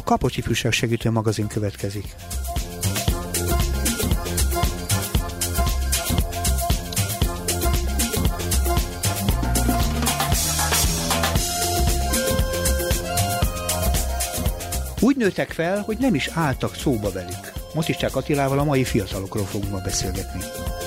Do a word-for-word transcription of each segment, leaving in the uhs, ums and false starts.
Kapocs Ifjúság Segítő Magazin következik. Úgy nőttek fel, hogy nem is álltak szóba velük. Mocsicsák Attilával a mai fiatalokról fogunk ma beszélgetni.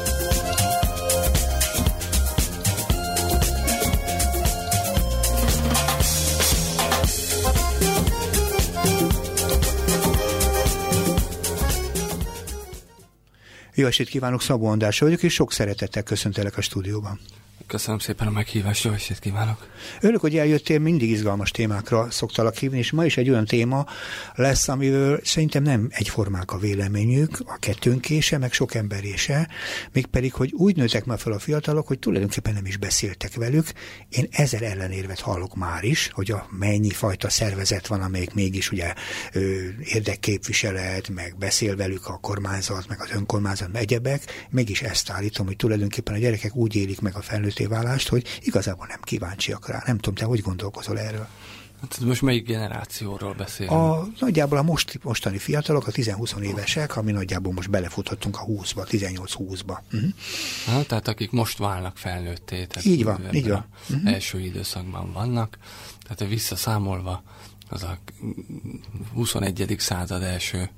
Jó estét kívánok, Szabó András vagyok, és sok szeretettel köszöntelek a stúdióban. Köszönöm szépen a meghívást, jó estét kívánok! Örülök, hogy eljöttél, mindig izgalmas témákra szoktalak hívni, és ma is egy olyan téma lesz, amiről szerintem nem egyformák a véleményük, a kettőnkése, meg sok emberése, mégpedig, hogy úgy nőttek már fel a fiatalok, hogy tulajdonképpen nem is beszéltek velük. Én ezer ellenérvet hallok már is, hogy a mennyi fajta szervezet van, amelyik mégis ugye ö, érdekképviselet, meg beszél velük a kormányzat, meg az önkormányzat, meg egyebek, mégis ezt állítom, hogy tulajdonképpen a gyerekek úgy élik meg a felnőtt válást, hogy igazából nem kíváncsiak rá. Nem tudom, te hogy gondolkozol erről? Hát most melyik generációról beszélünk? A, nagyjából a most, mostani fiatalok, a tíz-húsz évesek, ami nagyjából most belefutottunk a húszba, tizennyolc-húszba. Uh-huh. Ha, tehát akik most válnak felnőtté. Tehát így van, így van. Uh-huh. Első időszakban vannak. Tehát visszaszámolva az a huszonegyedik század első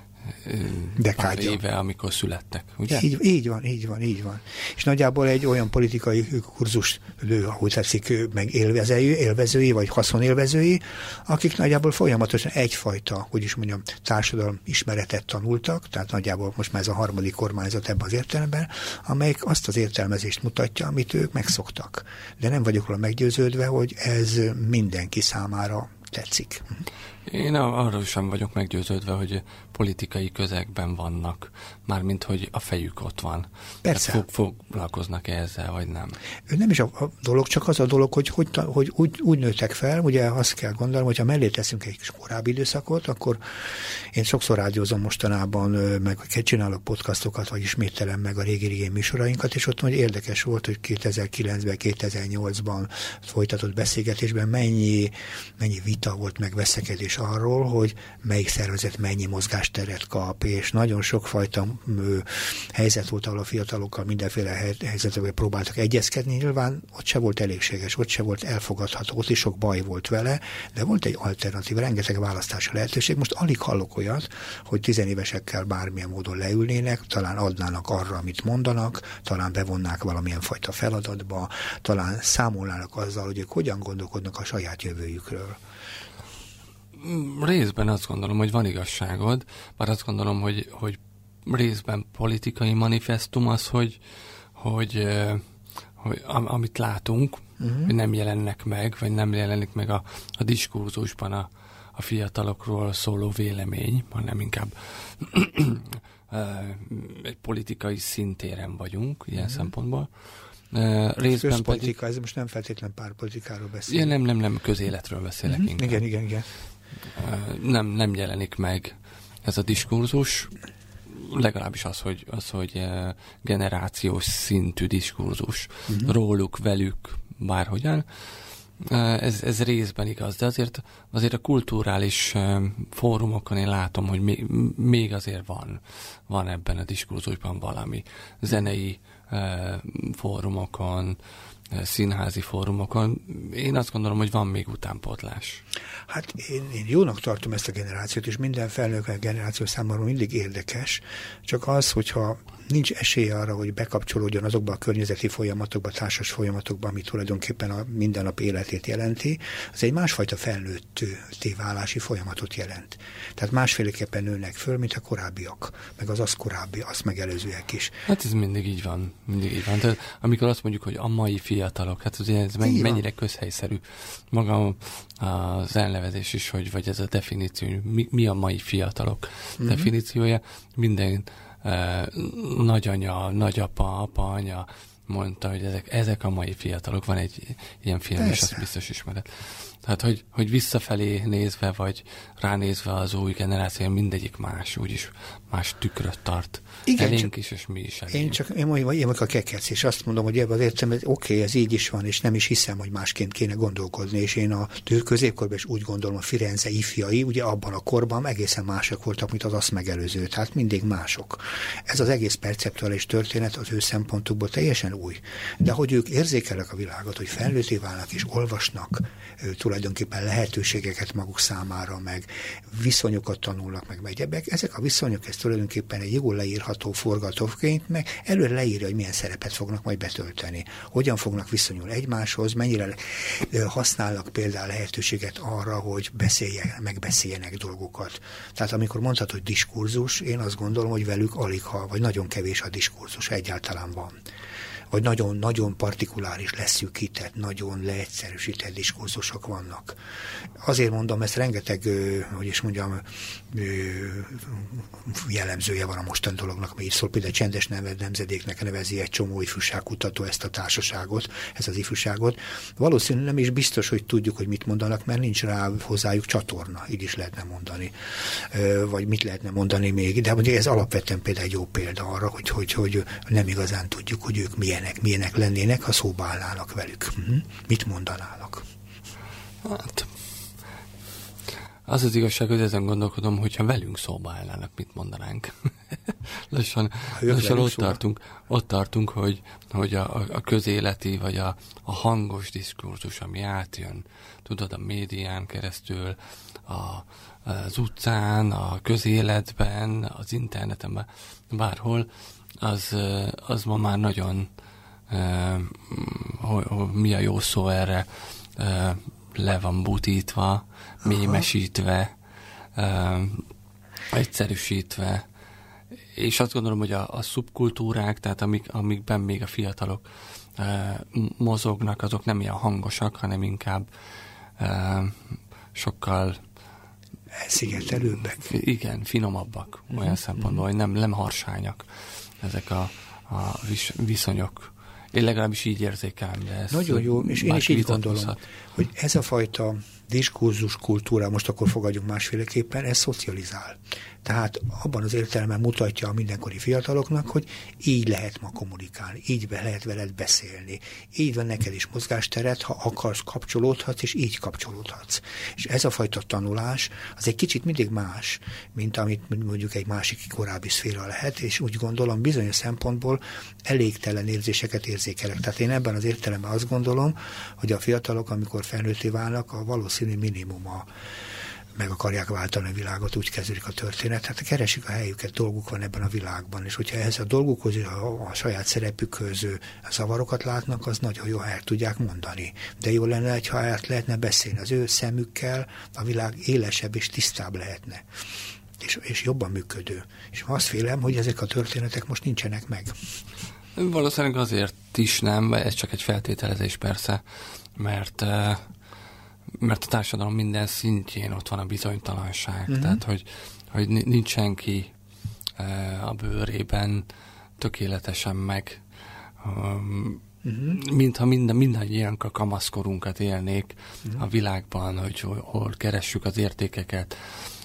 pár éve, amikor születtek, ugye? Így, így van, így van, így van. És nagyjából egy olyan politikai kurzus, ahogy tetszik, meg élvezői, élvezői, vagy haszonélvezői, akik nagyjából folyamatosan egyfajta, hogy is mondjam, társadalom ismeretet tanultak, tehát nagyjából most már ez a harmadik kormányzat ebben az értelemben, amelyik azt az értelmezést mutatja, amit ők megszoktak. De nem vagyok róla meggyőződve, hogy ez mindenki számára tetszik. Én arról sem vagyok meggyőződve, hogy politikai közegben vannak, mármint hogy a fejük ott van. Persze. Fog, foglalkoznak ezzel, vagy nem? Nem is a, a dolog, csak az a dolog, hogy, hogy, hogy úgy, úgy nőttek fel, ugye azt kell gondolni, hogyha mellé teszünk egy kis korábbi időszakot, akkor én sokszor rádiózom mostanában, meg csinálok podcastokat, vagy ismételem meg a régi-régi műsorainkat, és ott hogy érdekes volt, hogy kétezer-kilencben, kétezer-nyolcban folytatott beszélgetésben mennyi, mennyi vita volt, meg veszekedés arról, hogy melyik szervezet mennyi mozgásteret kap, és nagyon sokfajta ö, helyzet volt, ahol a fiatalokkal mindenféle helyzetekben próbáltak egyezkedni. Nyilván ott se volt elégséges, ott se volt elfogadható, ott is sok baj volt vele, de volt egy alternatív, rengeteg választási lehetőség. Most alig hallok olyat, hogy tizenévesekkel bármilyen módon leülnének, talán adnának arra, amit mondanak, talán bevonnák valamilyen fajta feladatba, talán számolnának azzal, hogy ők hogyan gondolkodnak a saját jövőjükről. Részben azt gondolom, hogy van igazságod, bár azt gondolom, hogy, hogy részben politikai manifestum az, hogy, hogy, hogy amit látunk, uh-huh. hogy nem jelennek meg, vagy nem jelenik meg a, a diskurzusban a, a fiatalokról szóló vélemény, hanem inkább egy politikai szintéren vagyunk ilyen uh-huh. szempontból. Uh, részben közpolitika, pedig... ez most nem feltétlen párpolitikáról beszélek. Ja, nem, nem, nem, közéletről beszélek uh-huh. inkább. Igen, igen, igen. Nem, nem jelenik meg ez a diskurzus, legalábbis az, hogy, az, hogy generációs szintű diskurzus uh-huh. róluk, velük, bárhogyan. Ez, ez részben igaz, de azért, azért a kulturális fórumokon én látom, hogy még, még azért van, van ebben a diskurzusban valami. Zenei fórumokon, színházi fórumokon. Én azt gondolom, hogy van még utánpótlás. Hát én, én jónak tartom ezt a generációt, és minden felnőtt generáció számára mindig érdekes, csak az, hogyha nincs esélye arra, hogy bekapcsolódjon azokba a környezeti folyamatokba, társas folyamatokba, ami tulajdonképpen a mindennap életét jelenti, az egy másfajta felnőtté válási folyamatot jelent. Tehát másféleképpen nőnek föl, mint a korábbiak, meg az az korábbi, azt megelőzőek is. Hát ez mindig így van, mindig így van. Tehát amikor azt mondjuk, hogy a mai fiatalok, hát ugye ez mennyi, mennyire közhelyszerű. Maga az elnevezés is, hogy, vagy ez a definíció, mi, mi a mai fiatalok uh-huh. definíciója, minden Uh, nagyanya, nagyapa, apa, anya mondta, hogy ezek, ezek a mai fiatalok. Van egy ilyen film, és azt biztos ismered. Tehát, hogy, hogy visszafelé nézve, vagy ránézve az új generáció, mindegyik más, úgyis más tükröt tart. Igen, elénk is, és mi is elénk. Én csak én mondjuk, én a kekec, és azt mondom, hogy ebben az értelemben, oké, okay, ez így is van, és nem is hiszem, hogy másként kéne gondolkodni, és én a középkorban is úgy gondolom, a Firenze ifjai, ugye abban a korban egészen mások voltak, mint az azt megelőző, tehát mindig mások. Ez az egész perceptuális történet az ő szempontukból teljesen új. De hogy ők érzékelnek a világot, hogy felnőtté válnak és olvasnak tulajdonképpen lehetőségeket maguk számára, meg viszonyokat tanulnak, meg egyebek, ezek a viszonyok, ez tulajdonképpen egy jól leírható forgatókönyv, meg előre leírja, hogy milyen szerepet fognak majd betölteni. Hogyan fognak viszonyulni egymáshoz, mennyire használnak például lehetőséget arra, hogy beszéljenek, megbeszéljenek dolgokat. Tehát amikor mondhatod, hogy diskurzus, én azt gondolom, hogy velük alig ha, vagy nagyon kevés a diskurzus, egyáltalán van. Vagy nagyon-nagyon partikuláris, leszűkített, nagyon leegyszerűsített diskurzusok vannak. Azért mondom, ezt rengeteg, hogy is mondjam, jellemzője van a mostani dolognak, ami így szól. Például csendes nemzedéknek nevezi egy csomó ifjúságkutató ezt a társaságot, ezt az ifjúságot. Valószínűleg nem is biztos, hogy tudjuk, hogy mit mondanak, mert nincs rá hozzájuk csatorna, így is lehetne mondani. Vagy mit lehetne mondani még. De mondjuk ez alapvetően például egy jó példa arra, hogy, hogy, hogy nem igazán tudjuk, hogy ők milyen milyenek lennének, ha szóba állnának velük. Hm? Mit mondanának? Hát, az az igazság, hogy ezen gondolkodom, hogyha velünk szóba állnának, mit mondanánk. lassan lassan ott, tartunk, ott tartunk, hogy, hogy a, a közéleti, vagy a, a hangos diskurzus, ami átjön, tudod, a médián keresztül, a, az utcán, a közéletben, az interneten, bárhol, az, az ma már nagyon Uh, hogy, hogy mi a jó szó erre, uh, le van butítva, mémesítve, uh, egyszerűsítve, és azt gondolom, hogy a, a szubkultúrák, tehát amik, amikben még a fiatalok uh, mozognak, azok nem ilyen hangosak, hanem inkább uh, sokkal elszigetelőbbek. Igen, finomabbak, uh-huh. olyan szempontból, hogy nem, nem harsányak ezek a, a vis, viszonyok. Én legalábbis így érzékelem, de ez nagyon jó, és én is így gondolom, hogy ez a fajta diskurzus kultúra, most akkor fogadjunk másféleképpen, ez szocializál. Tehát abban az értelemben mutatja a mindenkori fiataloknak, hogy így lehet ma kommunikálni, így be lehet veled beszélni, így van neked is mozgásteret, ha akarsz, kapcsolódhatsz, és így kapcsolódhatsz. És ez a fajta tanulás, az egy kicsit mindig más, mint amit mondjuk egy másik korábbi szféra lehet, és úgy gondolom bizonyos szempontból elégtelen érzéseket érzékelek. Tehát én ebben az értelemben azt gondolom, hogy a fiatalok, amikor felnőtté válnak, a valószínű minimuma meg akarják váltani a világot, úgy kezdődik a történet. Hát keresik a helyüket, dolguk van ebben a világban, és hogyha ehhez a dolgukhoz, a, a saját szerepükhöz zavarokat látnak, az nagyon jó el tudják mondani. De jó lenne, ha át lehetne beszélni. Az ő szemükkel a világ élesebb és tisztább lehetne. És, és jobban működő. És azt félem, hogy ezek a történetek most nincsenek meg. Valószínűleg azért is nem, ez csak egy feltételezés persze, mert mert a társadalom minden szintjén ott van a bizonytalanság. Uh-huh. Tehát, hogy, hogy nincs senki a bőrében tökéletesen meg, um, uh-huh. mintha minden, mindannyian a kamaszkorunkat élnék uh-huh. a világban, hogy hol keressük az értékeket,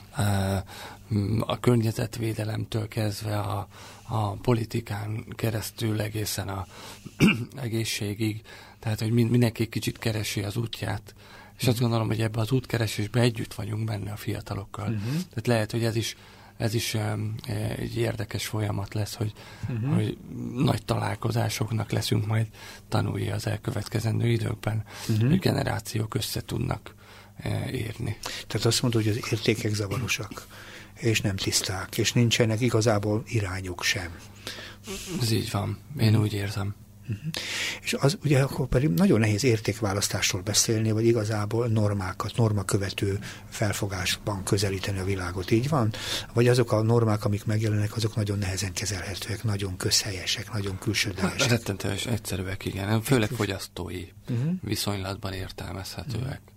a környezetvédelemtől kezdve a, a politikán keresztül egészen a egészségig. Tehát, hogy mindenki kicsit keresi az útját. És azt gondolom, hogy ebben az útkeresésben együtt vagyunk benne a fiatalokkal. Uh-huh. Tehát lehet, hogy ez is, ez is um, egy érdekes folyamat lesz, hogy, uh-huh. hogy nagy találkozásoknak leszünk majd tanulni az elkövetkezendő időkben, uh-huh. hogy generációk össze tudnak uh, érni. Tehát azt mondod, hogy az értékek zavarosak, és nem tiszták, és nincsenek igazából irányuk sem. Ez így van. Én úgy érzem. Uh-huh. És az ugye akkor pedig nagyon nehéz értékválasztásról beszélni, vagy igazából normákat, normakövető felfogásban közelíteni a világot, így van? Vagy azok a normák, amik megjelennek, azok nagyon nehezen kezelhetőek, nagyon közhelyesek, nagyon külsődlegesek? Hát, rettentően egyszerűek, igen. Főleg fogyasztói uh-huh. viszonylatban értelmezhetőek. Uh-huh.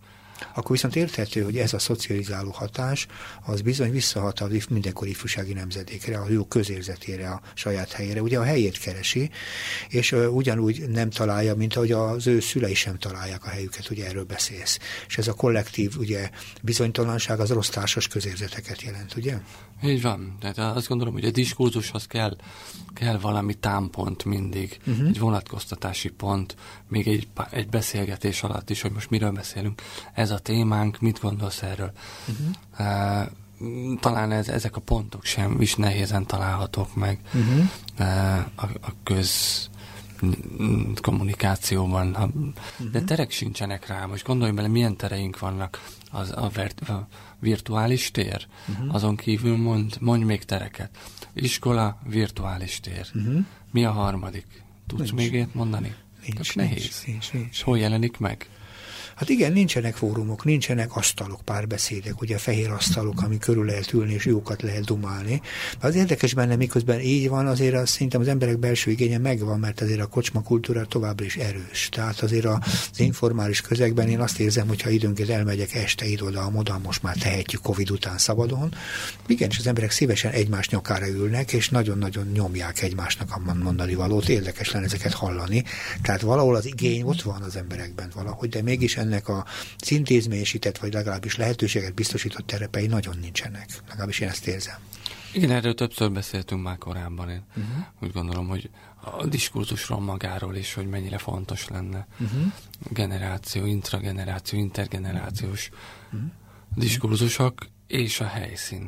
akkor viszont érthető, hogy ez a szocializáló hatás, az bizony visszahat a mindenkori ifjúsági nemzedékre, a jó közérzetére, a saját helyére. Ugye a helyét keresi, és uh, ugyanúgy nem találja, mint ahogy az ő szülei sem találják a helyüket, ugye erről beszélsz. És ez a kollektív ugye, bizonytalanság az rossz társas közérzeteket jelent, ugye? Így van. Tehát azt gondolom, hogy a diskurzushoz kell, kell valami támpont mindig, uh-huh. egy vonatkoztatási pont, még egy, egy beszélgetés alatt is, hogy most miről beszélünk. Ez a témánk, mit gondolsz erről? Uh-huh. Uh, talán ez, ezek a pontok sem is nehézen találhatók meg uh-huh. uh, a, a köz kommunikációban. Ha, uh-huh. De terek sincsenek rá. Most gondolj bele, milyen tereink vannak. Az a, vert, a virtuális tér. Uh-huh. Azon kívül mond, mondj még tereket. Iskola, virtuális tér. Uh-huh. Mi a harmadik? Tudsz nincs. Még ilyet mondani? Nincs, nehéz. Nincs, nincs. Hol jelenik meg? Hát igen, nincsenek fórumok, nincsenek asztalok, párbeszédek, ugye fehér asztalok, ami körül lehet ülni, és jókat lehet dumálni. De az érdekes benne, miközben így van, azért az, szerintem az emberek belső igénye megvan, mert azért a kocsma kultúra továbbra is erős. Tehát azért az informális közegben én azt érzem, hogyha időnként elmegyek este ide-oda, oda, most már tehetjük Covid után szabadon. Igen, és az emberek szívesen egymás nyakára ülnek, és nagyon-nagyon nyomják egymásnak a mondani valót. Érdekes lenne ezeket hallani. Tehát valahol az igény ott van az emberekben valahogy, de mégis ennek a intézményesített, vagy legalábbis lehetőséget biztosított terepei nagyon nincsenek. Legalábbis én ezt érzem. Igen, erről többször beszéltünk már korábban. Én uh-huh. úgy gondolom, hogy a diskurzusról magáról is, hogy mennyire fontos lenne uh-huh. generáció, intrageneráció, intergenerációs uh-huh. diskurzusok és a helyszín.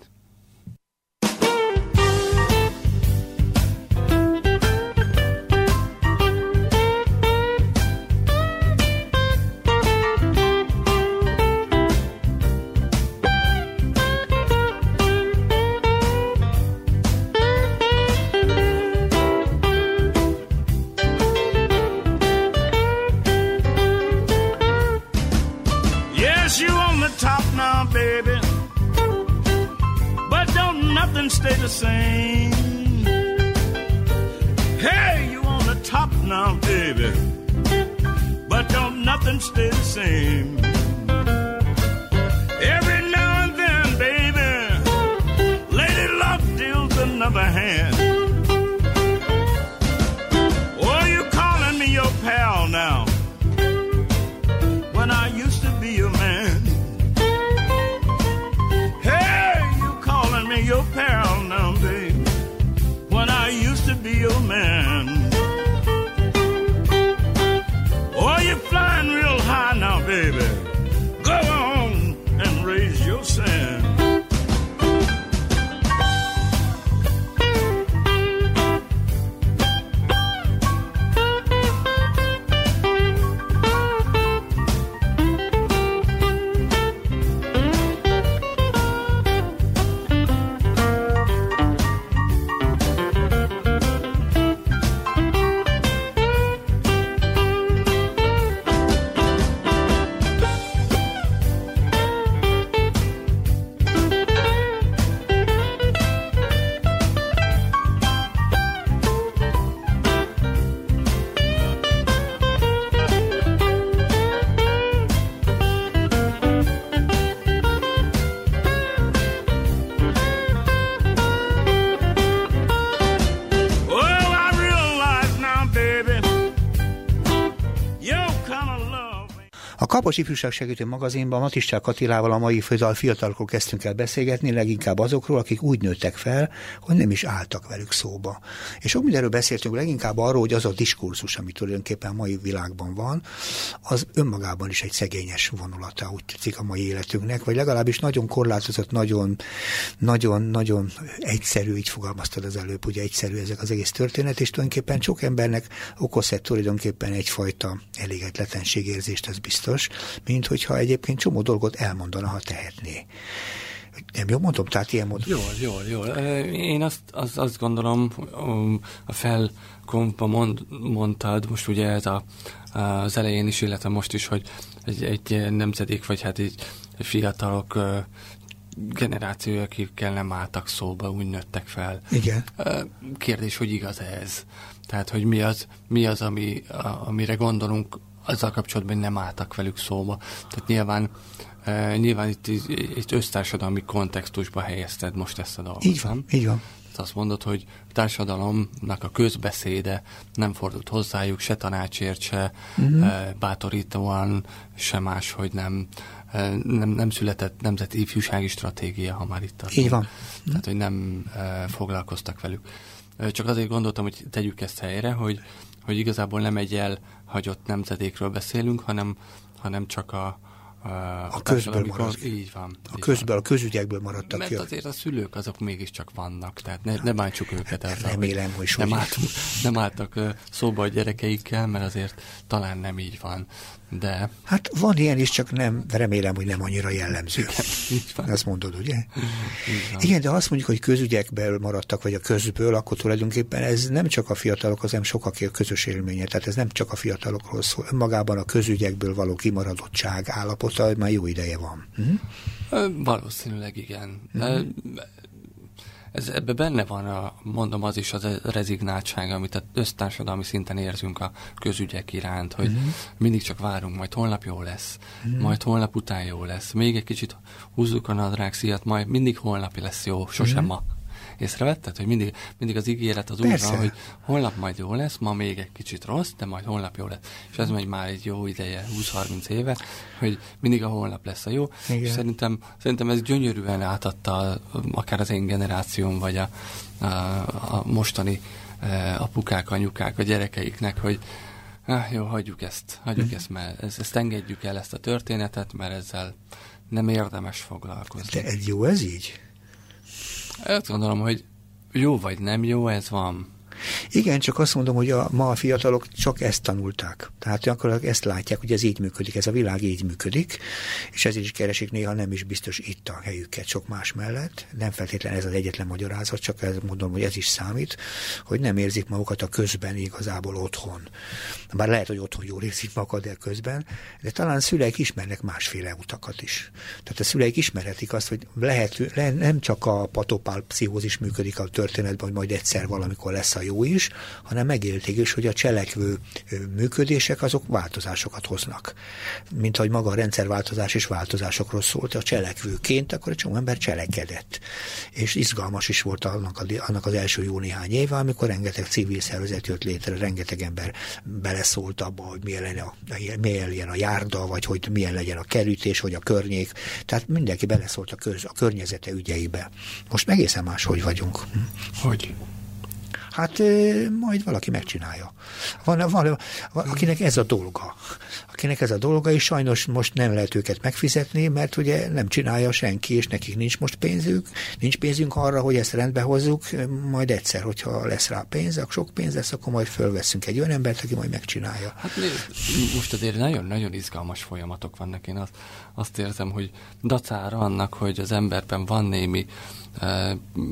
Stay the same. Hey, you on the top now, baby, but don't nothing stay the same. Every now and then, baby, Lady Luck deals another hand. Oh, you calling me your pal now, when I used to be your man. Your pal now, babe, when I used to be your man. Oh, you're flying real high now, baby. Go on and raise your sand. A Kapos Ifjúságsegítő magazinban Matiszcsák Attilával a mai főzal fiatalokról kezdtünk el beszélgetni, leginkább azokról, akik úgy nőttek fel, hogy nem is álltak velük szóba. És sok mindenről beszéltünk, leginkább arról, hogy az a diskurzus, ami tulajdonképpen a mai világban van, az önmagában is egy szegényes vonulata, úgy tetszik a mai életünknek, vagy legalábbis nagyon korlátozott, nagyon, nagyon, nagyon egyszerű, így fogalmaztad az előbb, ugye egyszerű ezek az egész történet, és tulajdonképpen sok embernek okozhat tulajdonképpen egyfajta elégedetlenségérzést, ez biztos, mint hogyha egyébként csomó dolgot elmondana, ha tehetné. Nem jól mondom? Tehát ilyen módon? Jól, jól, jól. Én azt, azt, azt gondolom, a felkompa mond, mondtad, most ugye ez a, az elején is, illetve most is, hogy egy, egy nemzedék, vagy hát egy fiatalok generációja, akikkel nem álltak szóba, úgy nőttek fel. Igen. Kérdés, hogy igaz ez? Tehát, hogy mi az, mi az ami, a, amire gondolunk azzal kapcsolatban nem álltak velük szóba. Tehát nyilván, uh, nyilván itt, itt össztársadalmi kontextusba helyezted most ezt a dolgot. Így van, így van. Tehát azt mondod, hogy a társadalomnak a közbeszéde nem fordult hozzájuk, se tanácsért, se uh-huh. uh, bátorítóan, se más, hogy nem, uh, nem, nem született nemzeti ifjúsági stratégia, ha már itt tartunk. Így van. Tehát, hogy nem uh, foglalkoztak velük. Uh, csak azért gondoltam, hogy tegyük ezt helyre, hogy, hogy igazából nem egy elhagyott nemzedékről beszélünk, hanem, hanem csak a A, a közből maradt. Így van. A közből, a közügyekből maradtak mert ki. Mert azért a szülők azok mégiscsak vannak, tehát ne, ne bántsuk őket ezzel. Remélem, hogy nem, álltunk, nem álltak szóba a gyerekeikkel, mert azért talán nem így van. De... Hát van ilyen is, csak nem, remélem, hogy nem annyira jellemző. Igen, így van. Ezt mondod, ugye? Igen, de azt mondjuk, hogy közügyekből maradtak, vagy a közből, akkor tulajdonképpen ez nem csak a fiatalokhoz, hanem sokakért közös élménye. Tehát ez nem csak a fiatalokról szól. Magában a közügyekből való kimaradottság állapota már jó ideje van. Hm? Valószínűleg igen. Hm. Ez, ebbe benne van, a, mondom, az is az a rezignáltság, amit az össztársadalmi szinten érzünk a közügyek iránt, hogy uh-huh. mindig csak várunk, majd holnap jó lesz, uh-huh. majd holnap után jó lesz, még egy kicsit húzzuk a nadrágszíjat, majd mindig holnapi lesz jó, sosem uh-huh. ma. Észrevetted, hogy mindig, mindig az ígéret az úgy van, hogy holnap majd jó lesz, ma még egy kicsit rossz, de majd holnap jó lesz. És ez megy már egy jó ideje, húsz-harminc éve, hogy mindig a holnap lesz a jó. Igen. És szerintem, szerintem ez gyönyörűen átadta akár az én generációm, vagy a, a, a mostani apukák, anyukák, a gyerekeiknek, hogy ah, jó, hagyjuk ezt, hagyjuk hmm. ezt, mert ezt, ezt engedjük el, ezt a történetet, mert ezzel nem érdemes foglalkozni. De ez jó, ez így? Azt gondolom, hogy jó vagy nem jó, ez van. Igen, csak azt mondom, hogy a, ma a fiatalok csak ezt tanulták. Tehát akkor ezt látják, hogy ez így működik, ez a világ így működik, és ezért is keresik néha nem is biztos itt a helyüket sok más mellett. Nem feltétlenül ez az egyetlen magyarázat, csak ezt mondom, hogy ez is számít, hogy nem érzik magukat a közben igazából otthon. Bár lehet, hogy otthon jól érzik magukat, de közben, de talán szüleik ismernek másféle utakat is. Tehát a szüleik ismerhetik azt, hogy lehet, nem csak a patopál pszichózis működik a történetben, hogy majd egyszer valamikor lesz a jó is, hanem megélték is, hogy a cselekvő működések azok változásokat hoznak. Mint ahogy maga a rendszerváltozás is változásokról szólt, a cselekvőként, akkor egy csomó ember cselekedett. És izgalmas is volt annak, a, annak az első jó néhány éve, amikor rengeteg civil szervezet jött létre, rengeteg ember beleszólt abba, hogy milyen legyen a, milyen legyen a járda, vagy hogy milyen legyen a kerülés, vagy a környék. Tehát mindenki beleszólt a, köz, a környezete ügyeibe. Most egészen máshogy vagyunk. Hogy? Hát majd valaki megcsinálja. Van, van, van, akinek ez a dolga. Akinek ez a dolga, és sajnos most nem lehet őket megfizetni, mert ugye nem csinálja senki, és nekik nincs most pénzük, nincs pénzünk arra, hogy ezt rendbe hozzuk, majd egyszer, hogyha lesz rá pénz, akkor sok pénz lesz, akkor majd fölveszünk egy olyan embert, aki majd megcsinálja. Hát most azért nagyon-nagyon izgalmas folyamatok vannak. Én azt, azt érzem, hogy dacára annak, hogy az emberben van némi uh,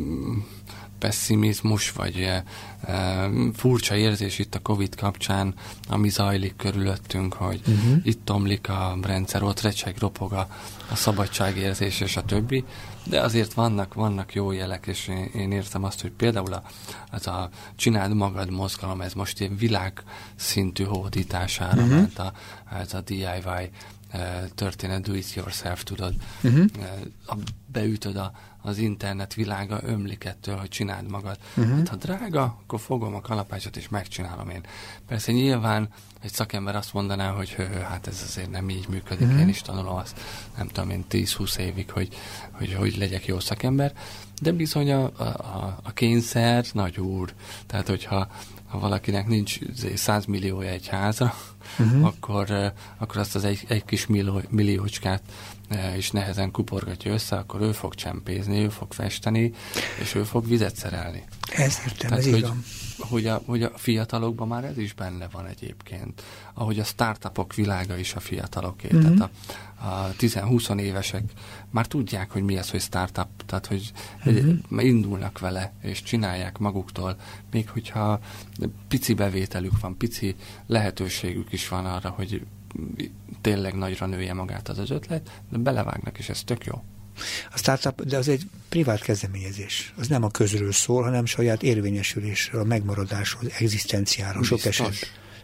pessimizmus, vagy e, e, furcsa érzés itt a Covid kapcsán, ami zajlik körülöttünk, hogy uh-huh. itt omlik a rendszer, ott recseg, ropog a, a szabadságérzés és a többi, de azért vannak, vannak jó jelek, és én, én érzem azt, hogy például a, az a Csináld magad mozgalom, ez most ilyen világszintű hódítására uh-huh. ment a, ez a dé i vé történet, do it yourself, tudod. Uh-huh. A, beütöd a az internet világa ömlik ettől, hogy csináld magad. Uh-huh. Hát, ha drága, akkor fogom a kalapácsot és megcsinálom én. Persze nyilván egy szakember azt mondaná, hogy hő, hő, hát ez azért nem így működik. Uh-huh. Én is tanulom azt, nem tudom én, tíz-húsz évig, hogy, hogy hogy legyek jó szakember. De bizony a, a, a kényszer nagy úr. Tehát, hogyha ha valakinek nincs száz milliója egy házra, uh-huh. akkor, akkor azt az egy, egy kis millió, milliócskát és nehezen kuporgatja össze, akkor ő fog csempézni, ő fog festeni, és ő fog vizet szerelni. Ez értem, Tehát, ez hogy, igaz. Hogy a, hogy a fiatalokban már ez is benne van egyébként. Ahogy a startupok világa is a fiataloké. Mm-hmm. Tehát a, a tíz-húsz évesek már tudják, hogy mi az, hogy startup. Tehát, hogy mm-hmm. indulnak vele, és csinálják maguktól. Még hogyha pici bevételük van, pici lehetőségük is van arra, hogy tényleg nagyra nője magát az az ötlet, de belevágnak, és ez tök jó. A startup, de az egy privát kezdeményezés. Az nem a közről szól, hanem saját érvényesülésről, a megmaradásról, egzisztenciáról, sok eset.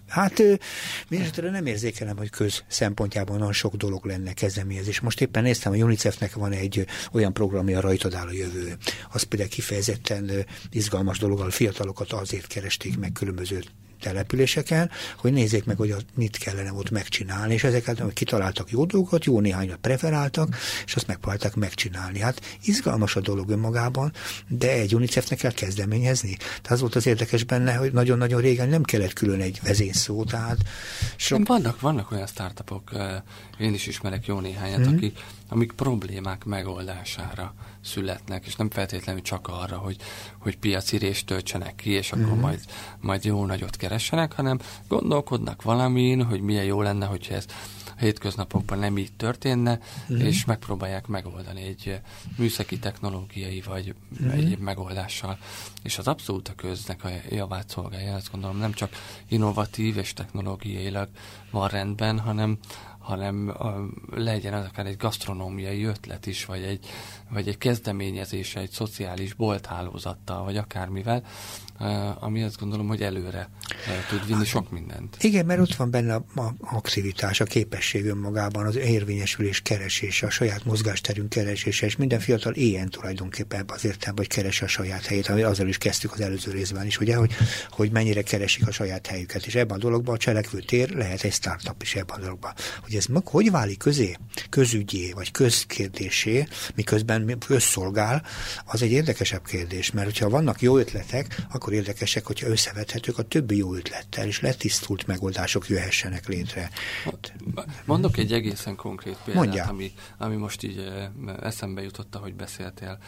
Hát mindenesetre nem érzékelem, hogy köz szempontjában nagyon sok dolog lenne kezdeményezés. Most éppen néztem, a UNICEF-nek van egy olyan programja, Rajtad áll a jövő. Az például kifejezetten izgalmas dolog, a fiatalokat azért keresték meg különböző településeken, hogy nézzék meg, hogy mit kellene ott megcsinálni, és ezeket kitaláltak jó dolgokat, jó néhányat preferáltak, és azt megpróbálták megcsinálni. Hát izgalmas a dolog önmagában, de egy UNICEF-nek kell kezdeményezni. Tehát az volt az érdekes benne, hogy nagyon-nagyon régen nem kellett külön egy vezényszó, tehát sok... vannak, vannak olyan startupok, én is ismerek jó néhányat, mm-hmm. akik, amik problémák megoldására születnek, és nem feltétlenül csak arra, hogy, hogy piacirést töltsenek ki, és akkor mm-hmm. majd, majd jó nagyot keressenek, hanem gondolkodnak valamin, hogy milyen jó lenne, hogyha ez a hétköznapokban nem így történne, mm-hmm. és megpróbálják megoldani egy műszaki, technológiai vagy mm-hmm. egyéb megoldással. És az abszolút a köznek a javát szolgálja, azt gondolom, nem csak innovatív és technológiailag van rendben, hanem hanem a, legyen az akár egy gasztronómiai ötlet is, vagy egy, vagy egy kezdeményezése, egy szociális bolthálózattal, vagy akármivel, uh, ami azt gondolom, hogy előre uh, tud vinni sok mindent. Igen, mert ott van benne a, a aktivitás, a képesség önmagában, az érvényesülés keresése, a saját mozgásterünk keresése, és minden fiatal ilyen tulajdonképpen ebben az értelemben, hogy keresi a saját helyét, ami azzal is kezdtük az előző részben is, ugye, hogy, hogy mennyire keresik a saját helyüket, és ebben a dologban a cselekvő tér lehet egy startup is ebben a dologban. Hogy ez meg hogy válik közé, közügyé, vagy közkérdésé, miközben közszolgál, az egy érdekesebb kérdés, mert hogyha vannak jó ötletek, akkor érdekesek, hogyha összevethetők a többi jó ötlettel, és letisztult megoldások jöhessenek létre. Mondok egy egészen konkrét példát, ami, ami most így eszembe jutott, ahogy beszéltél.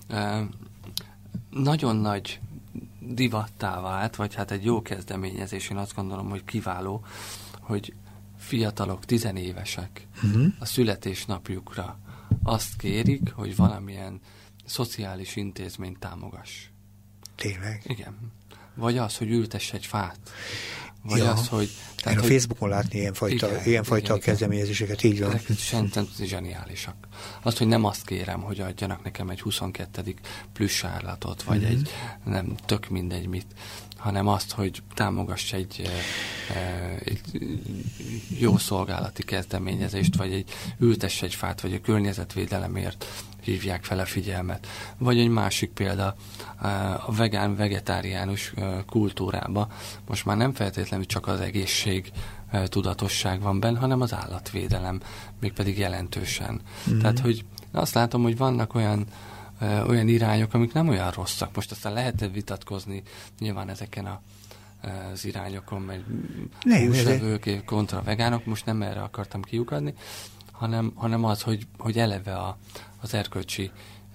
Nagyon nagy divattá vált, vagy hát egy jó kezdeményezés, én azt gondolom, hogy kiváló, hogy fiatalok, tizenévesek uh-huh. a születésnapjukra azt kérik, hogy valamilyen szociális intézményt támogass. Tényleg? Igen. Vagy az, hogy ültess egy fát. Vagy ja. az, hogy... Tehát, hogy... a Facebookon látni ilyenfajta, igen, ilyenfajta igen, kezdeményezéseket, így van. Ezek szerintem zseniálisak. Azt, hogy nem azt kérem, hogy adjanak nekem egy huszonkettedik plusz árlatot, vagy uh-huh. egy nem tök mindegy mit, hanem azt, hogy támogass egy, egy jó szolgálati kezdeményezést, vagy egy ültess egy fát, vagy a környezetvédelemért hívják fel a figyelmet. Vagy egy másik példa, a vegán-vegetáriánus kultúrába most már nem feltétlenül csak az egészség tudatosság van benne, hanem az állatvédelem, mégpedig jelentősen. Mm-hmm. Tehát, hogy azt látom, hogy vannak olyan olyan irányok, amik nem olyan rosszak. Most aztán lehet vitatkozni nyilván ezeken a, az irányokon, mert húsevők kontra vegánok, most nem erre akartam kiukadni, hanem, hanem az, hogy, hogy eleve a, az erkölcsi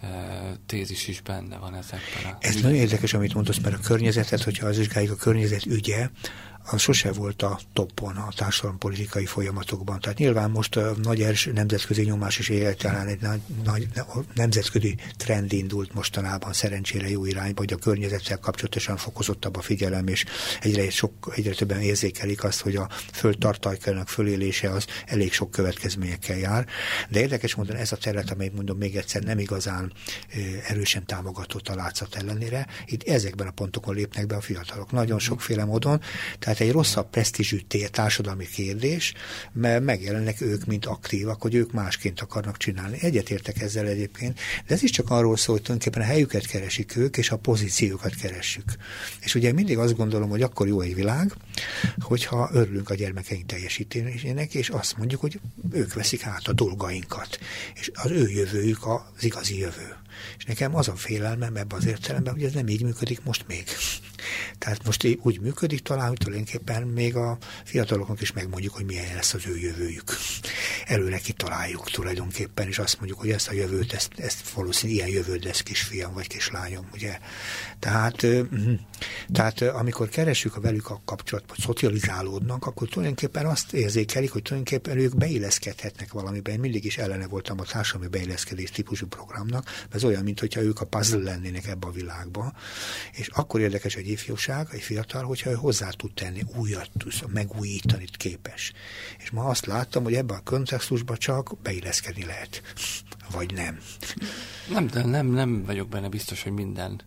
tézis is benne van ezekben. A Ez nagyon érdekes, amit mondasz, mert a környezetet, hogyha az vizsgáljuk, a környezet ügye, az sose volt a toppon a társadalompolitikai folyamatokban. Tehát nyilván most a nagy első nemzetközi nyomás is egyáltalán egy nagy, nagy nemzetközi trend indult mostanában szerencsére jó irányba, hogy a környezettel kapcsolatosan fokozottabb a figyelem, és egyre, sok, egyre többen érzékelik azt, hogy a föld tartalékának fölélése az elég sok következményekkel jár. De érdekes módon ez a terület, amely mondom még egyszer nem igazán erősen támogatott a látszat ellenére, itt ezekben a pontokon lépnek be a fiatalok. Nagyon sokféle módon, tehát egy rosszabb presztízsű társadalmi kérdés, mert megjelennek ők, mint aktívak, hogy ők másként akarnak csinálni. Egyetértek ezzel egyébként, de ez is csak arról szól, hogy tulajdonképpen a helyüket keresik ők, és a pozíciókat keressük. És ugye mindig azt gondolom, hogy akkor jó egy világ, hogyha örülünk a gyermekeink teljesítésének, és azt mondjuk, hogy ők veszik át a dolgainkat, és az ő jövőjük az igazi jövő. És nekem az a félelmem ebben az értelemben, hogy ez nem így működik most még. Tehát most úgy működik talán, hogy tulajdonképpen még a fiataloknak is megmondjuk, hogy milyen lesz az ő jövőjük. Előre kitaláljuk tulajdonképpen, és azt mondjuk, hogy ezt a jövőt, ezt, ezt valószínűleg ilyen jövőd lesz kisfiam vagy kislányom, ugye. Tehát, tehát amikor keresünk a velük a kapcsolatban, hogy szocializálódnak, akkor tulajdonképpen azt érzékelik, hogy tulajdonképpen ők beilleszkedhetnek valamiben. Én mindig is ellene voltam a társadalmi beilleszkedés típusú programnak, mert ez olyan, mintha ők a puzzle lennének ebbe a világba. És akkor érdekes egy ifjúság, egy fiatal, hogyha ő hozzá tud tenni, újat tudsz, megújítani képes. És ma azt láttam, hogy ebben a kontextusban csak beilleszkedni lehet. Vagy nem. Nem, de nem, nem vagyok benne biztos, hogy minden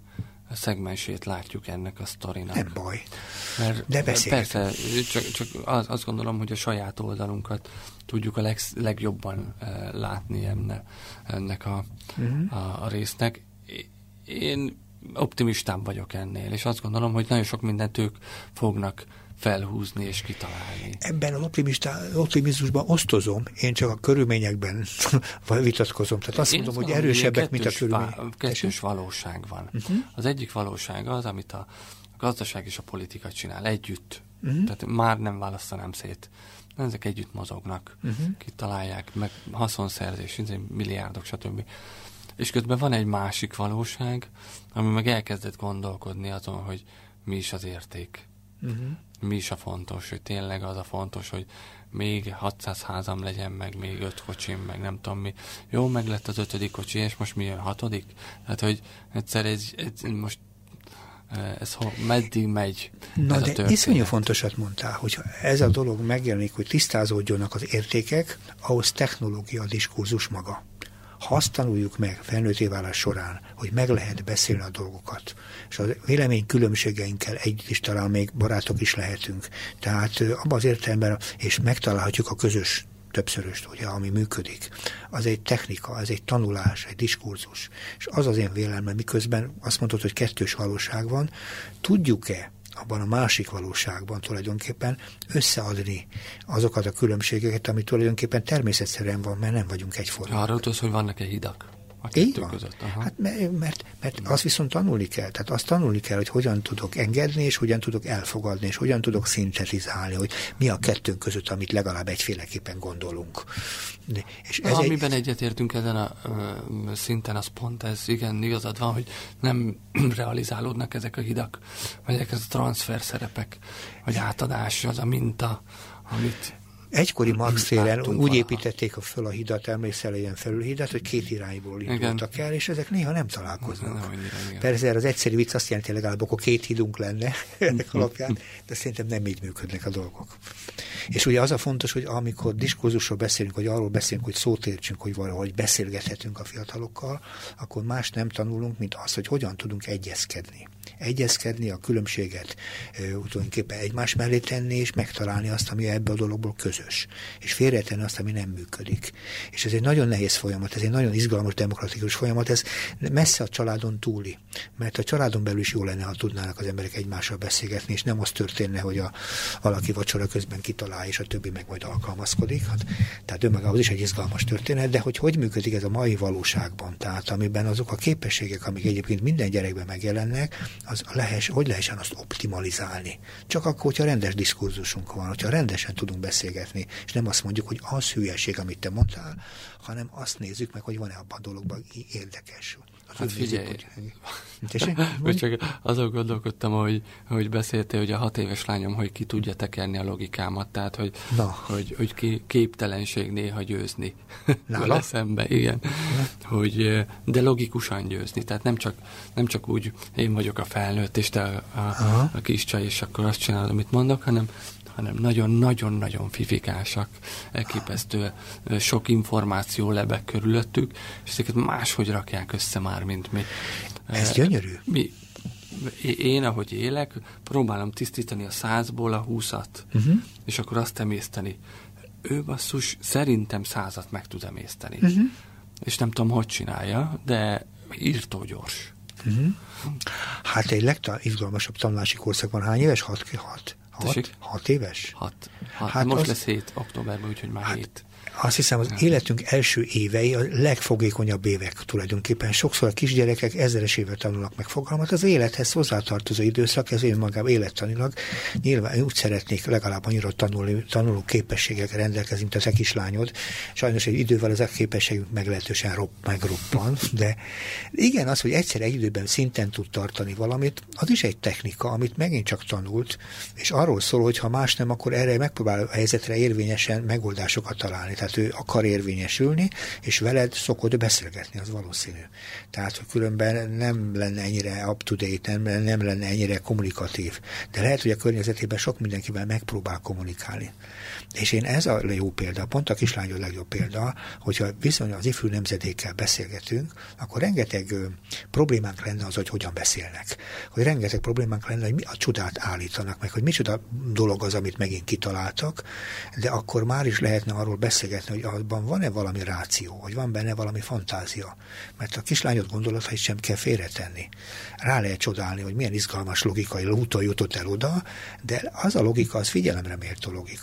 szegmensét látjuk ennek a sztorinak. Nem baj. Mert de persze, csak, csak az, azt gondolom, hogy a saját oldalunkat tudjuk a leg, legjobban uh, látni enne, ennek a, uh-huh. a, a résznek. Én optimistább vagyok ennél, és azt gondolom, hogy nagyon sok mindent ők fognak felhúzni és kitalálni. Ebben az optimizmusban osztozom, én csak a körülményekben vitatkozom. Tehát azt én mondom, hogy erősebbek, mint a körülmények. Vá- kettős valóság van. Uh-huh. Az egyik valóság az, amit a gazdaság és a politika csinál együtt. Uh-huh. Tehát már nem választanám szét. Ezek együtt mozognak, uh-huh. kitalálják, meg haszonszerzés, milliárdok, stb. És közben van egy másik valóság, ami meg elkezdett gondolkodni azon, hogy mi is az érték. Uh-huh. Mi is a fontos, hogy tényleg az a fontos, hogy még hatszáz házam legyen, meg még öt kocsim, meg nem tudom mi. Jó, meg lett az ötödik kocsi, és most mi jön, hatodik? Tehát, hogy egyszer ez, ez most ez meddig megy. Na, ez de iszonyú fontosat mondtál, hogy ez a dolog megjelenik, hogy tisztázódjonak az értékek, ahhoz technológia, a diskurzus maga. Ha azt tanuljuk meg felnőtté válás során, hogy meg lehet beszélni a dolgokat, és a vélemény különbségeinkkel együtt is talán még barátok is lehetünk. Tehát abban az értelemben, és megtalálhatjuk a közös többszöröst, ugye, ami működik. Az egy technika, ez egy tanulás, egy diskurzus. És az az én véleményem, miközben azt mondod, hogy kettős valóság van, tudjuk-e abban a másik valóságban tulajdonképpen összeadni azokat a különbségeket, ami tulajdonképpen természetszerűen van, mert nem vagyunk egyformák. Arra utolsz, hogy vannak-e hidak a kettő között. Aha. Hát mert, mert, mert azt viszont tanulni kell. Tehát azt tanulni kell, hogy hogyan tudok engedni, és hogyan tudok elfogadni, és hogyan tudok szintetizálni, hogy mi a kettőnk között, amit legalább egyféleképpen gondolunk. És ez amiben egy... egyetértünk ezen a ö, szinten, az pont ez, igen, igazad van, hogy nem realizálódnak ezek a hidak, vagy ezek a transfer szerepek, vagy átadás, az a minta, amit... Egykori Marx téren úgy valaha. Építették a föl a hidat, emlékszel, ilyen felülhidat, hogy két irányból indultak el, és ezek néha nem találkoznak. Nem, nem, Persze az egyszerű vicc azt jelenti, hogy legalább akkor két hídunk lenne ennek alapján, de szerintem nem így működnek a dolgok. És ugye az a fontos, hogy amikor diskurzusról beszélünk, hogy arról beszélünk, hogy szót értsünk, hogy valahogy beszélgethetünk a fiatalokkal, akkor más nem tanulunk, mint az, hogy hogyan tudunk egyezkedni. Egyezkedni, a különbséget tulajdonképpen egymás mellé tenni, és megtalálni azt, ami ebből a dologból közös. És félretenni azt, ami nem működik. És ez egy nagyon nehéz folyamat, ez egy nagyon izgalmas, demokratikus folyamat, ez messze a családon túli. Mert a családon belül is jó lenne, ha tudnának az emberek egymással beszélgetni, és nem az történne, hogy a, valaki vacsora közben kitalál, és a többi meg majd alkalmazkodik. Hát, tehát önmagához is egy izgalmas történet, de hogy hogy működik ez a mai valóságban, tehát amiben azok a képességek, amik egyébként minden gyerekben megjelennek, az lehess, hogy lehessen azt optimalizálni. Csak akkor, hogyha rendes diskurzusunk van, hogyha rendesen tudunk beszélgetni, és nem azt mondjuk, hogy az hülyeség, amit te mondtál, hanem azt nézzük meg, hogy van-e abban a dologban érdekes. Hát figyelj, hogy... csak azon gondolkodtam, hogy, hogy beszéltél, hogy a hat éves lányom, hogy ki tudja tekerni a logikámat, tehát, hogy, hogy, hogy képtelenség néha győzni. Vele szembe, igen. Hogy, de logikusan győzni, tehát nem csak, nem csak úgy én vagyok a felnőtt, és te a, a, a kis csaj, és akkor azt csinálod, amit mondok, hanem hanem nagyon-nagyon-nagyon fifikásak, elképesztő sok információ lebeg körülöttük, és ezeket máshogy rakják össze már, mint mi. Ez gyönyörű. Mi, én, ahogy élek, próbálom tisztítani a százból a húszat, uh-huh. és akkor azt emészteni. Ő basszus szerintem százat meg tud emészteni. Uh-huh. És nem tudom, hogy csinálja, de írtó gyors. Uh-huh. Hát egy legizgalmasabb tanulási korszakban hány éves? Hat, hat. Hat, hat éves? Hat. hat. Hát most az, lesz hét októberben, úgyhogy már hát, hét. Azt hiszem, az életünk első évei a legfogékonyabb évek tulajdonképpen. Sokszor a kisgyerekek ezeres éve tanulnak meg fogalmat. Az élethez hozzátartozó időszak, ez önmagában élettanilag. Nyilván úgy szeretnék legalább annyira tanulni, tanuló képességekkel rendelkezni, mint a te kislányod. Sajnos egy idővel ezek képességünk meglehetősen ropp, megroppan, de igen, az, hogy egyszer egy időben szinten tud tartani valamit, az is egy technika, amit megint csak tanult, és arról szól, hogy ha más nem, akkor erre megpróbál a helyzetre érvényesen megoldásokat találni. kommunikálni. Tehát ő akar érvényesülni, és veled szokott beszélgetni, az valószínű. Tehát hogy különben nem lenne ennyire up-to-date, nem, nem lenne ennyire kommunikatív. De lehet, hogy a környezetében sok mindenkivel megpróbál kommunikálni. És én ez a jó példa, pont a kislány a legjobb példa, hogyha viszont az ifjú nemzedékkel beszélgetünk, akkor rengeteg ö, problémánk lenne az, hogy hogyan beszélnek. Hogy rengeteg problémánk lenne, hogy mi a csodát állítanak meg, hogy micsoda dolog az, amit megint kitaláltak, de akkor már is lehetne arról beszélgetni, hogy abban van-e valami ráció, hogy van benne valami fantázia. Mert a kislányod gondolatait sem kell félretenni. Rá lehet csodálni, hogy milyen izgalmas logikai úton jutott el oda, de az a logika, az figyelemre méltó logika.